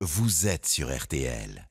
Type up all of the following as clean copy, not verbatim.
Vous êtes sur RTL.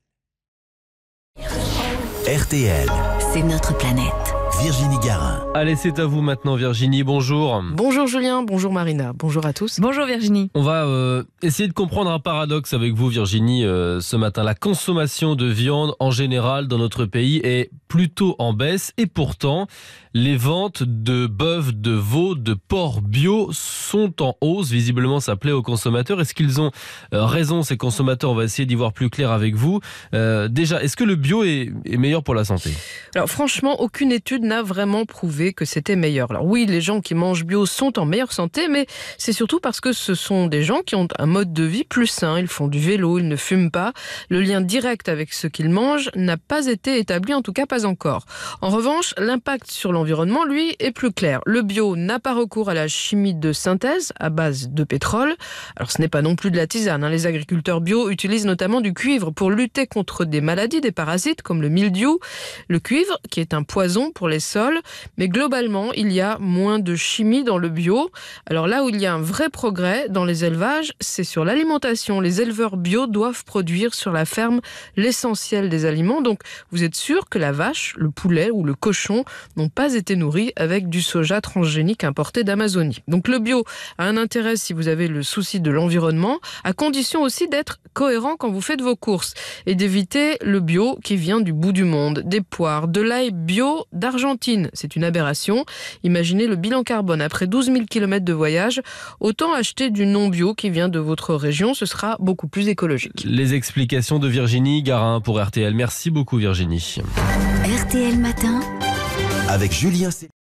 RTL, C'est notre planète. Virginie Garin. Allez, c'est à vous maintenant Virginie, bonjour. Bonjour Julien, bonjour Marina, bonjour à tous. Bonjour Virginie. On va essayer de comprendre un paradoxe avec vous Virginie ce matin. La consommation de viande en général dans notre pays est plutôt en baisse et pourtant les ventes de bœuf, de veau, de porc bio sont en hausse. Visiblement ça plaît aux consommateurs. Est-ce qu'ils ont raison ces consommateurs? On va essayer d'y voir plus clair avec vous. Déjà, est-ce que le bio est meilleur pour la santé? Alors franchement, aucune étude n'a vraiment prouvé que c'était meilleur. Alors oui, les gens qui mangent bio sont en meilleure santé, mais c'est surtout parce que ce sont des gens qui ont un mode de vie plus sain. Ils font du vélo, ils ne fument pas. Le lien direct avec ce qu'ils mangent n'a pas été établi, en tout cas pas encore. En revanche, l'impact sur l'environnement, lui, est plus clair. Le bio n'a pas recours à la chimie de synthèse à base de pétrole. Alors ce n'est pas non plus de la tisane. Les agriculteurs bio utilisent notamment du cuivre pour lutter contre des maladies, des parasites comme le mildiou. Le cuivre, qui est un poison pour les sols, mais globalement, il y a moins de chimie dans le bio. Alors là où il y a un vrai progrès dans les élevages, c'est sur l'alimentation. Les éleveurs bio doivent produire sur la ferme l'essentiel des aliments. Donc vous êtes sûr que la vache, le poulet ou le cochon n'ont pas été nourris avec du soja transgénique importé d'Amazonie. Donc le bio a un intérêt si vous avez le souci de l'environnement, à condition aussi d'être cohérent quand vous faites vos courses et d'éviter le bio qui vient du bout du monde, des poires, de l'ail bio d'Argentine. C'est une aberration. Imaginez le bilan carbone après 12 000 km de voyage. Autant acheter du non-bio qui vient de votre région, ce sera beaucoup plus écologique. Les explications de Virginie Garin pour RTL. Merci beaucoup Virginie. RTL Matin. Avec Julien